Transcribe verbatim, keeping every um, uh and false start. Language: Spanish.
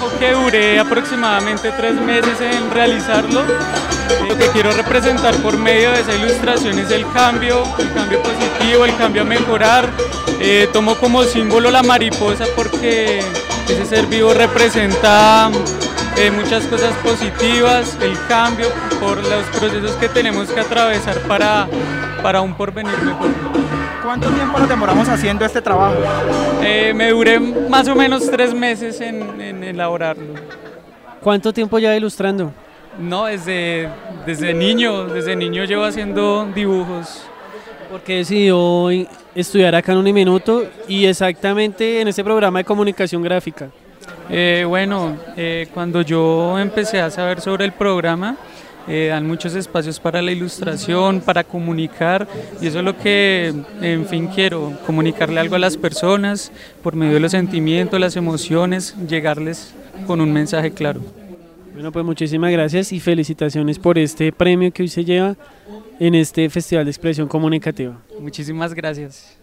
trabajo que duré aproximadamente tres meses en realizarlo. Lo que quiero representar por medio de esa ilustración es el cambio, el cambio positivo, el cambio a mejorar. Eh, tomo como símbolo la mariposa porque ese ser vivo representa eh, muchas cosas positivas, el cambio por los procesos que tenemos que atravesar para, para un porvenir mejor. ¿Cuánto tiempo nos demoramos haciendo este trabajo? Eh, me duré más o menos tres meses en, en elaborarlo. ¿Cuánto tiempo ya ilustrando? No, desde, desde niño, desde niño llevo haciendo dibujos. ¿Por qué decidió estudiar acá en Uniminuto y exactamente en este programa de comunicación gráfica? Eh, bueno, eh, cuando yo empecé a saber sobre el programa, eh, dan muchos espacios para la ilustración, para comunicar, y eso es lo que, en fin, quiero, comunicarle algo a las personas por medio de los sentimientos, las emociones, llegarles con un mensaje claro. Bueno, pues muchísimas gracias y felicitaciones por este premio que hoy se lleva en este Festival de Expresión Comunicativa. Muchísimas gracias.